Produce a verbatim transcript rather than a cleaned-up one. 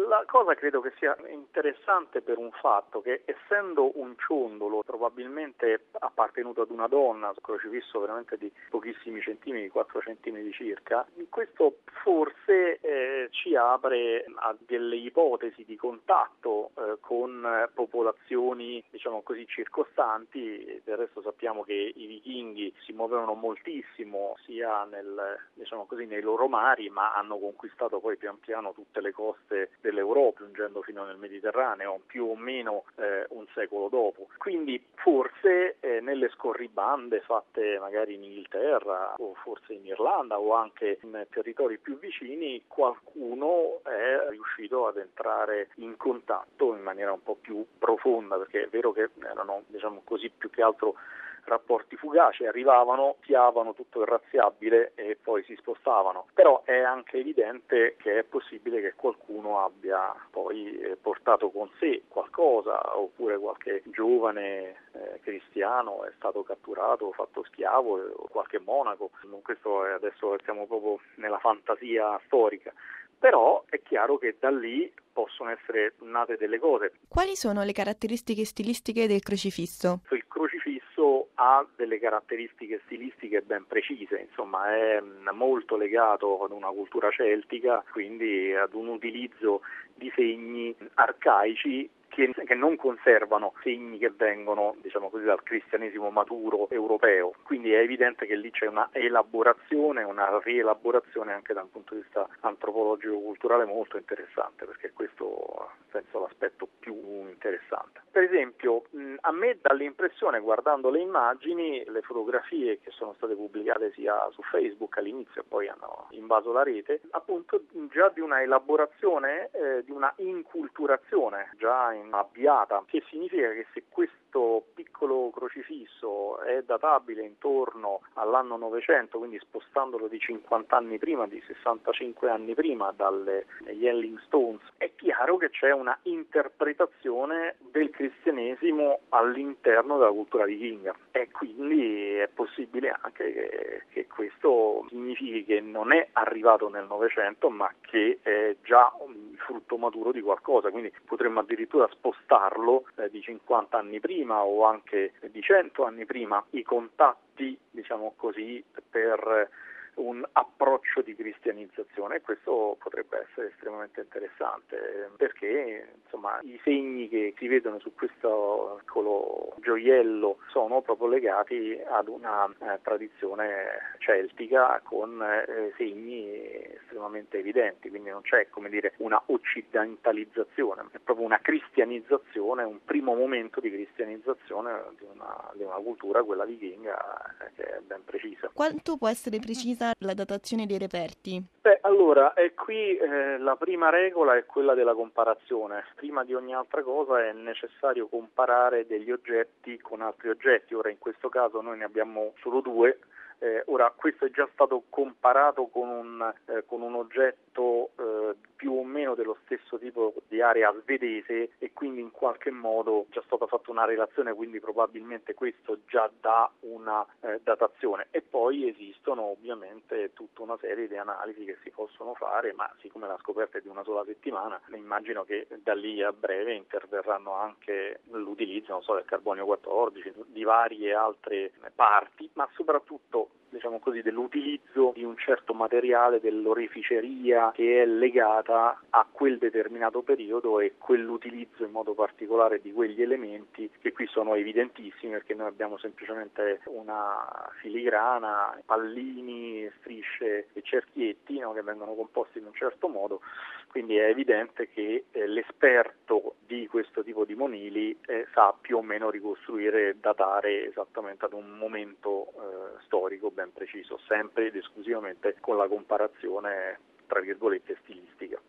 La cosa credo che sia interessante per un fatto che, essendo un ciondolo probabilmente appartenuto ad una donna, crocifisso veramente di pochissimi centimetri, quattro centimetri circa, questo forse eh, ci apre a delle ipotesi di contatto eh, con popolazioni, diciamo così, circostanti. Del resto sappiamo che i vichinghi si muovevano moltissimo sia nel, diciamo così, nei loro mari, ma hanno conquistato poi pian piano tutte le coste dell'Europa, giungendo fino nel Mediterraneo, più o meno eh, un secolo dopo. Quindi forse eh, nelle scorribande fatte magari in Inghilterra o forse in Irlanda o anche in territori più vicini, qualcuno è riuscito ad entrare in contatto in maniera un po' più profonda, perché è vero che erano, diciamo così, più che altro rapporti fugaci, arrivavano, piavano tutto il razziabile e poi si spostavano. Però è anche evidente che è possibile che qualcuno abbia poi portato con sé qualcosa, oppure qualche giovane eh, cristiano è stato catturato, fatto schiavo, o qualche monaco. Questo è, adesso siamo proprio nella fantasia storica. Però è chiaro che da lì possono essere nate delle cose. Quali sono le caratteristiche stilistiche del crocifisso? Il crocifisso ha delle caratteristiche stilistiche ben precise, insomma è molto legato ad una cultura celtica, quindi ad un utilizzo di segni arcaici che, che non conservano segni che vengono, diciamo così, dal cristianesimo maturo europeo. Quindi è evidente che lì c'è una elaborazione, una rielaborazione anche da un punto di vista antropologico-culturale molto interessante, perché questo penso l'aspetto più interessante. Per esempio, a me dà l'impressione, guardando le immagini, le fotografie che sono state pubblicate sia su Facebook all'inizio e poi hanno invaso la rete, appunto già di una elaborazione, eh, di una inculturazione già in avviata, che significa che se questo piccolo crocifisso è databile intorno all'anno novecento, quindi spostandolo di cinquanta anni prima, di sessantacinque anni prima dalle Yelling Stones, è chiaro che c'è una interpretazione del cristianesimo all'interno della cultura vichinga, e quindi è possibile anche che, che questo significhi che non è arrivato nel Novecento, ma che è già un frutto maturo di qualcosa, quindi potremmo addirittura spostarlo eh, di cinquanta anni prima o anche di cento anni prima, i contatti, diciamo così, per un approccio di cristianizzazione, e questo potrebbe essere estremamente interessante, perché insomma i segni che si vedono su questo piccolo gioiello sono proprio legati ad una eh, tradizione celtica con eh, segni estremamente evidenti, quindi non c'è, come dire, una occidentalizzazione, è proprio una cristianizzazione, un primo momento di cristianizzazione di una, di una cultura, quella vichinga, eh, che è ben precisa. Quanto può essere precisa la datazione dei reperti? Beh, allora, è qui eh, la prima regola è quella della comparazione. Prima di ogni altra cosa è necessario comparare degli oggetti con altri oggetti. Ora, in questo caso noi ne abbiamo solo due. Eh, ora, questo è già stato comparato con un, eh, con un oggetto eh, più o meno dello stesso tipo di area svedese, e quindi in qualche modo è già stata fatta una relazione, quindi probabilmente questo già dà una eh, datazione. E poi esistono ovviamente tutta una serie di analisi che si possono fare, ma siccome la scoperta è di una sola settimana, immagino che da lì a breve interverranno anche l'utilizzo, non so, del carbonio quattordici, di varie altre parti, ma soprattutto, diciamo così, dell'utilizzo di un certo materiale, dell'oreficeria che è legata a quel determinato periodo, e quell'utilizzo in modo particolare di quegli elementi che qui sono evidentissimi, perché noi abbiamo semplicemente una filigrana, pallini, strisce e cerchietti, no, che vengono composti in un certo modo. Quindi è evidente che eh, l'esperto di questo tipo di monili eh, sa più o meno ricostruire e datare esattamente ad un momento eh, storico ben preciso, sempre ed esclusivamente con la comparazione, tra virgolette, stilistica.